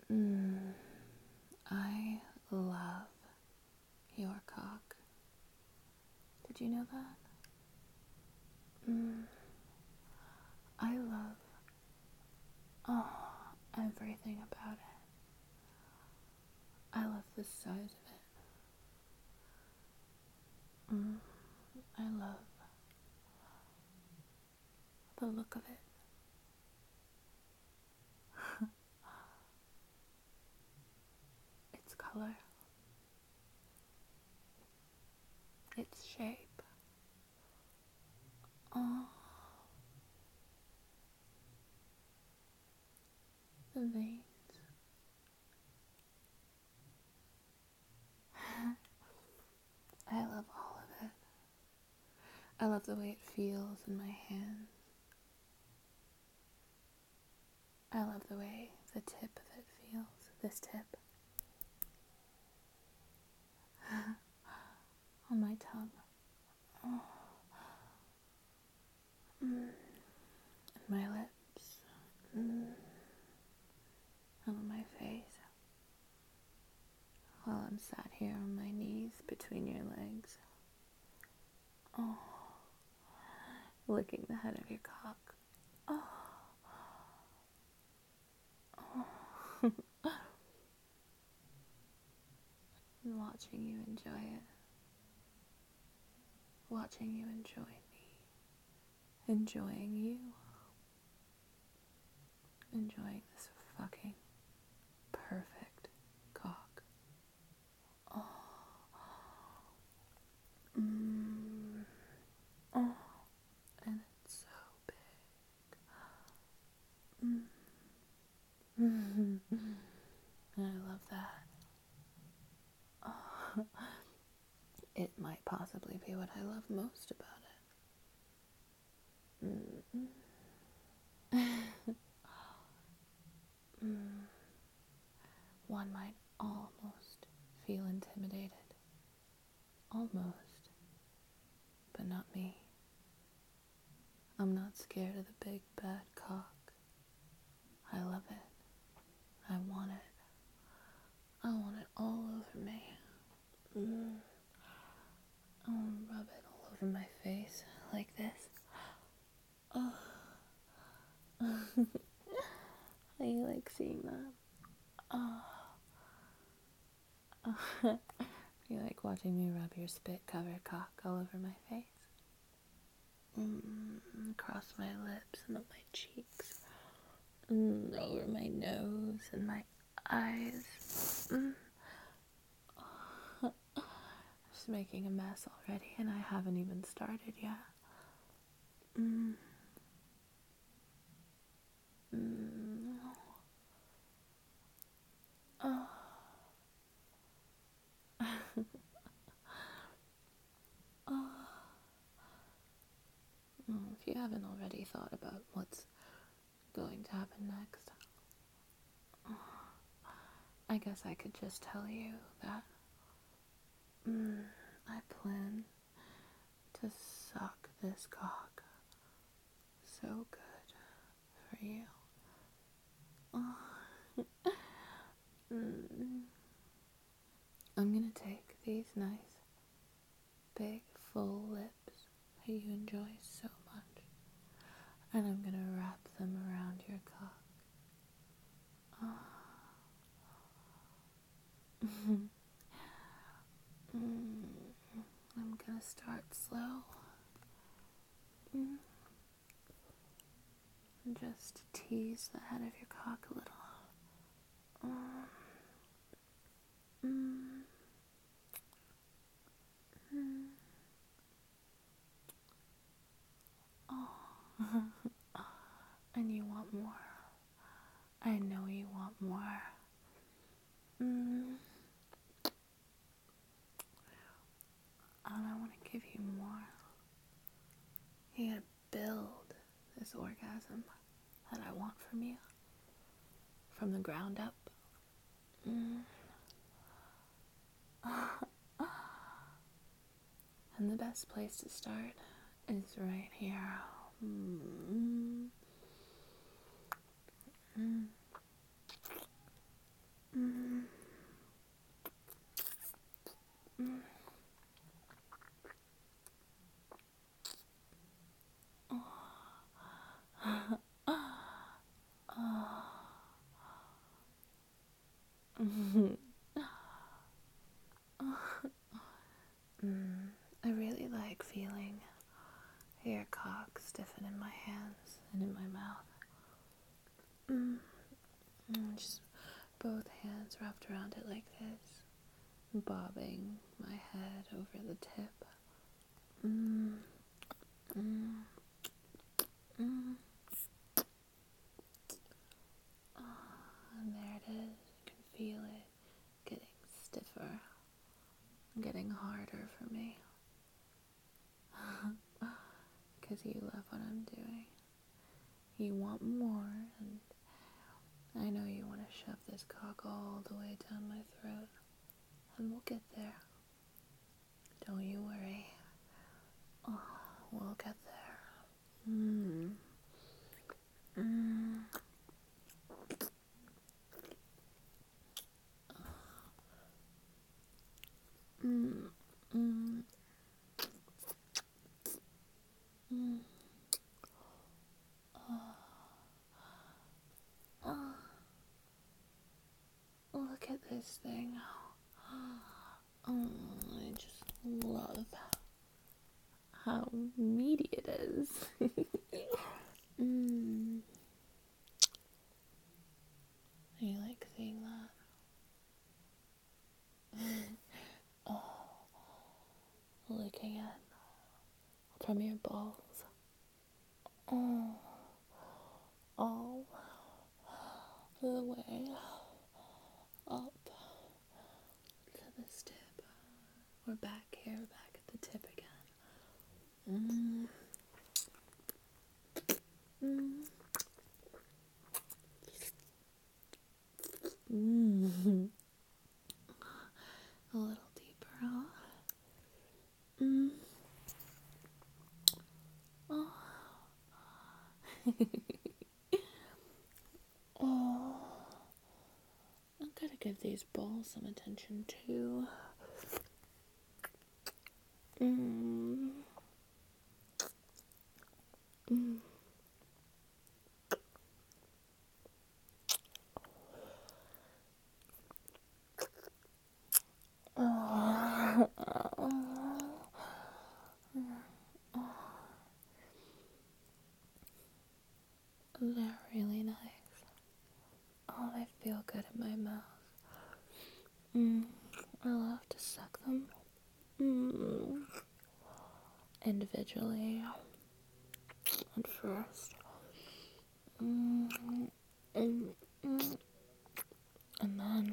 Mm, I love your cock. Did you know that? Mm, I love everything about it. I love the size of it. I love the look of it. Its color. Its shape. Oh, the veins. I love all of it. I love the way it feels in my hands. I love the way the tip of it feels. This tip. On my tongue. Oh. And my lips. And on my face. While I'm sat here on my knees between your legs. Oh. Licking the head of your cock. Oh. Oh. And watching you enjoy it. Watching you enjoy me. Enjoying you. Enjoying this fucking perfect cock. Oh. Oh. And it's so big. I love that. Oh. It might possibly be what I love most about it. One might almost feel intimidated. Almost. But not me. I'm not scared of the big bad cock. I love it. I want it. I want it all over me. I want to rub it all over my face like this. Oh. How you like seeing that? Oh. You like watching me rub your spit-covered cock all over my face? Across my lips and up my cheeks. Over my nose and my eyes. Just making a mess already, and I haven't even started yet. Oh. Oh. If you haven't already thought about what's going to happen next, I guess I could just tell you that I plan to suck this cock so good for you. I'm gonna take these nice, big, full lips that you enjoy so much, and I'm gonna wrap them around your cock. I'm gonna start slow. And just tease the head of your cock a little. And you want more. I know you want more. And I want to give you more. You gotta build this orgasm that I want from you. From the ground up. And the best place to start is right here. I really like feeling your cock stiffen in my hands and in my mouth. Just both hands wrapped around it like this, bobbing my head over the tip. And there it is. You can feel it getting stiffer, getting harder for me. Because you love what I'm doing. You want more, and I know you want to shove this cock all the way down my throat. And we'll get there. Don't you worry. Oh, we'll get there. Look at this thing. I just love how meaty it is. You like seeing that? Looking at from your balls. All the way up to this tip. We're back here, back at the tip again. A little deeper, huh? Oh, I've got to give these balls some attention too. They're really nice. Oh, they feel good in my mouth. I love to suck them. Individually at first. And then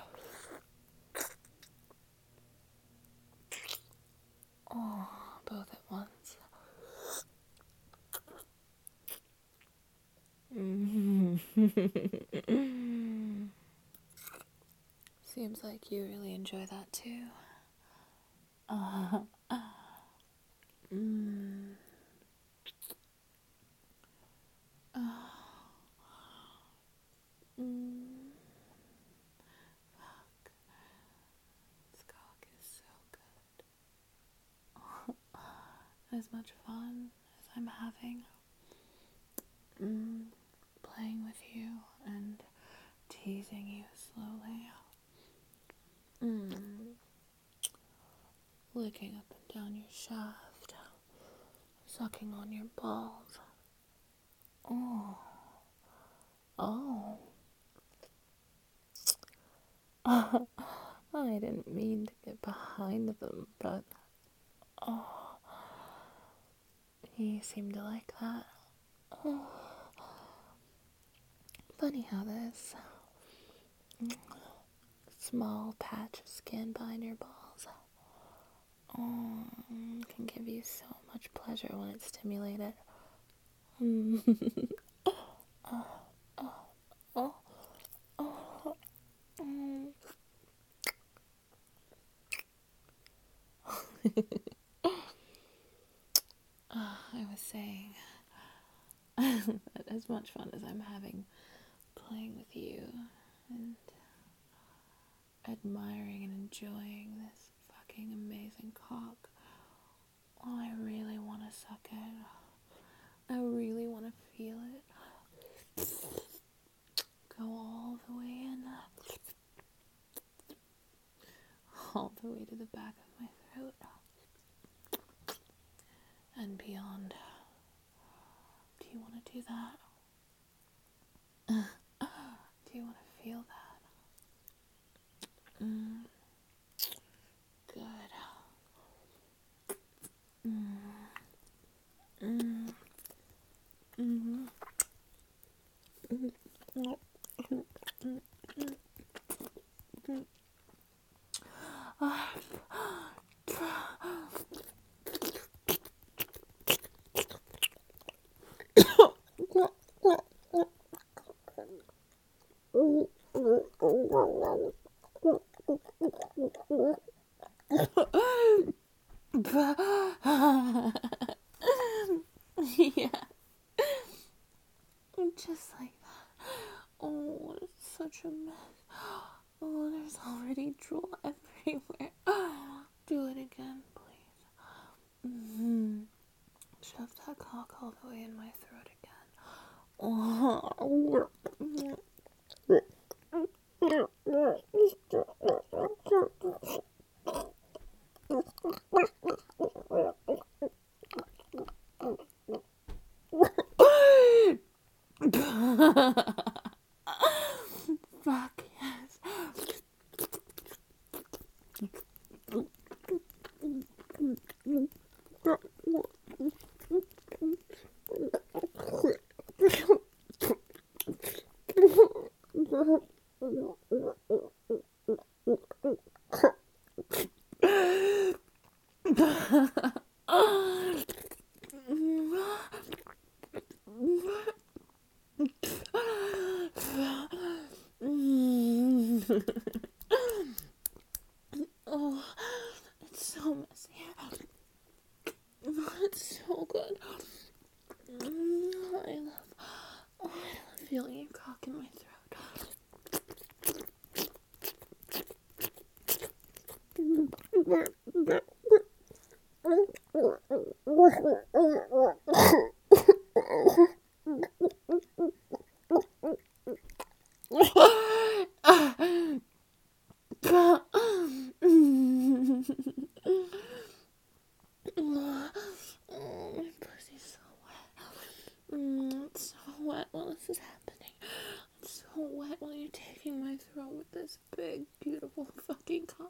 both at once. Seems like you really enjoy that too. Fuck. This cock is so good. As much fun as I'm having playing with you and teasing you slowly. Licking up and down your shaft. Sucking on your balls. Oh. I didn't mean to get behind them, but you seem to like that. Funny how this small patch of skin behind your balls can give you so much pleasure when it's stimulated. I was saying that as much fun as I'm having playing with you and admiring and enjoying this fucking amazing cock, I really want to suck it. I really want to feel it. Go all the way in. the way to the back of my throat and beyond. Do you want to do that? Do you want to feel that? Good. Yeah. Just like that. Oh, it's such a mess. Oh, there's already drool everywhere. Do it again, please. Shove that cock all the way in my throat again. Oh. Fuck yes. Oh, it's so messy. It's so good. I love feeling your cock in my throat. Oh, my pussy's so wet. It's so wet while this is happening. It's so wet while you're taking my throat with this big, beautiful fucking cock.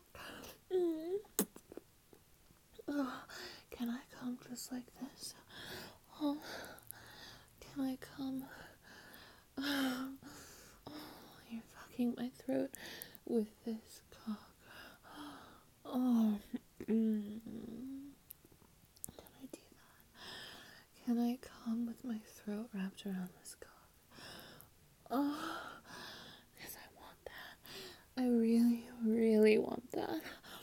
Oh, can I come just like this? Oh, can I come? Oh, you're fucking my throat with this cock. Oh, can I do that? Can I come with my throat wrapped around this cock? Oh, because I want that. I really, really want that.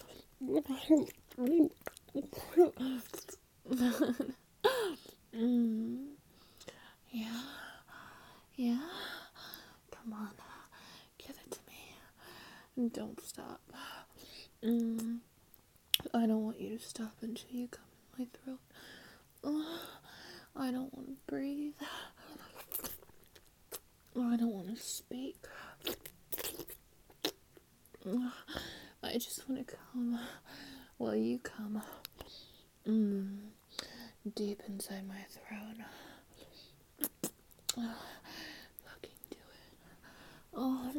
Yeah. Yeah. Come on. Give it to me. Don't stop. I don't want you to stop until you come in my throat. I don't want to breathe. I don't want to speak. I just want to come while you come. Deep inside my throat. Fucking do it. Oh.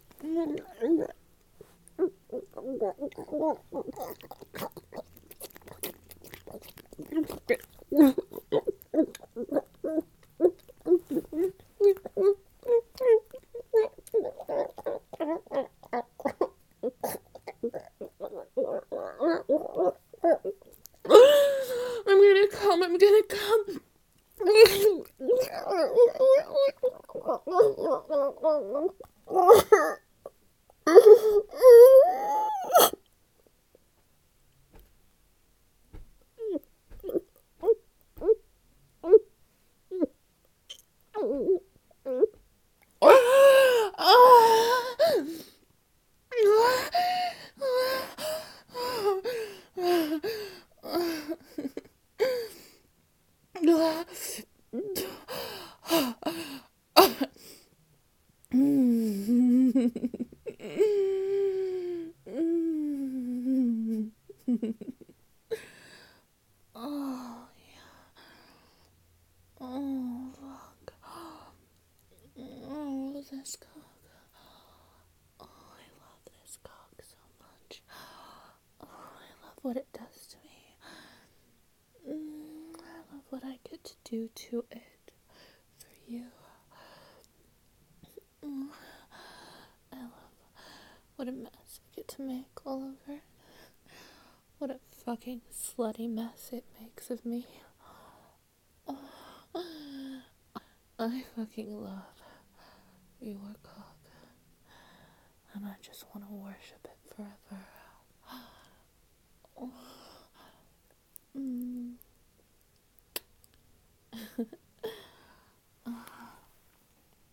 I'm gonna come. what it does to me. I love what I get to do to it for you. I love what a mess I get to make all over. What a fucking slutty mess it makes of me. I fucking love your cock. And I just want to worship it forever.